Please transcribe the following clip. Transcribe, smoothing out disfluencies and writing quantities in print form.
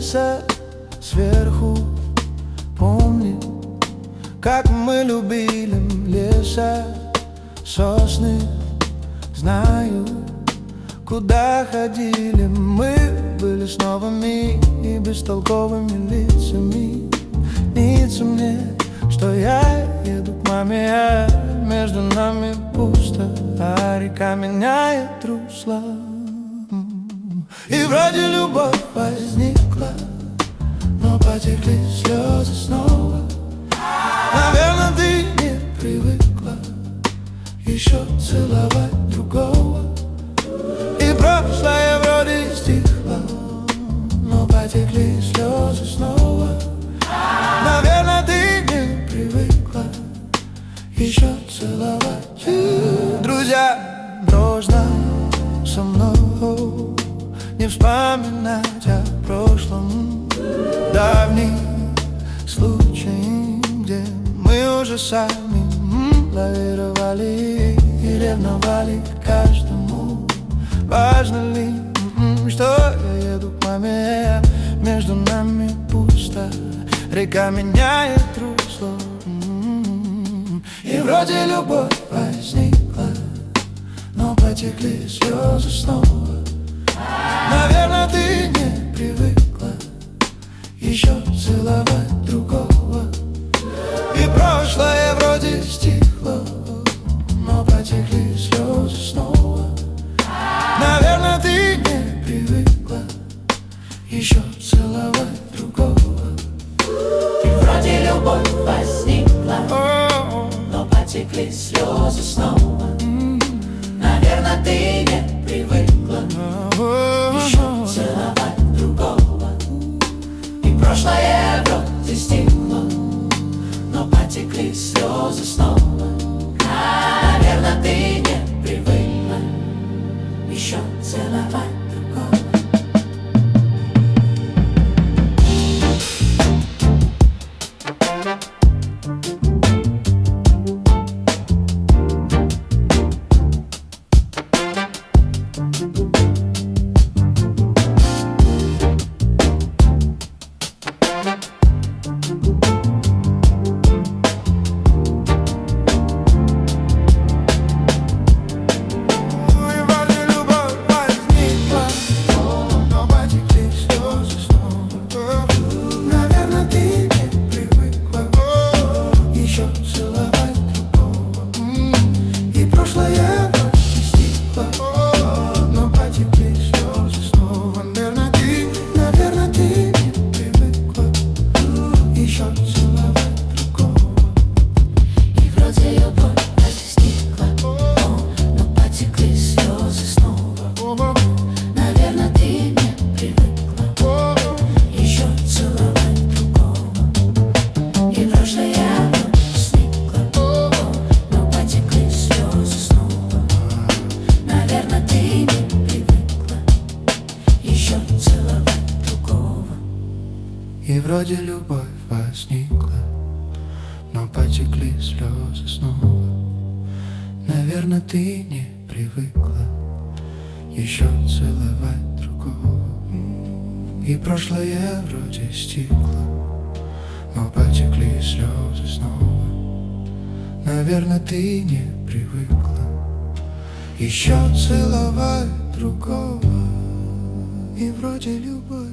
небеса сверху. Помни, как мы любили леса, сосны. Знаю, куда ходили мы, были с новыми и бестолковыми лицами. Снится мне, что я еду к маме, а между нами пусто, а река меняет русло. И вроде любовь возникла, но потекли слезы снова. Наверное, ты не привыкла еще целовать другого. И прошлое вроде стихло, но потекли слезы снова. Наверное, ты не привыкла еще целовать. Друзья, дружно со мной не вспоминать о прошлом. Давний случай, где мы уже сами лавировали и ревновали к каждому. Важно ли, что я еду к маме, между нами пусто, река меняет русло. И вроде любовь возникла, но потекли слезы снова. Наверное, ты не привыкла еще целовать другого. И прошлое вроде стихло, но потекли слезы снова. Наверное, ты не привыкла еще целовать другого. И вроде любовь возникла, но потекли слезы снова. Наверное, ты не привыкла еще целовать другого. И прошлое вроде стихло, но потекли слезы снова. Наверное, ты не привыкла еще целовать другого. И вроде любовь возникла, но потекли слезы снова. Наверное, ты не привыкла еще целовать другого. И прошлое вроде стихло, но потекли слезы снова. Наверное, ты не привыкла еще целовать другого. И вроде любовь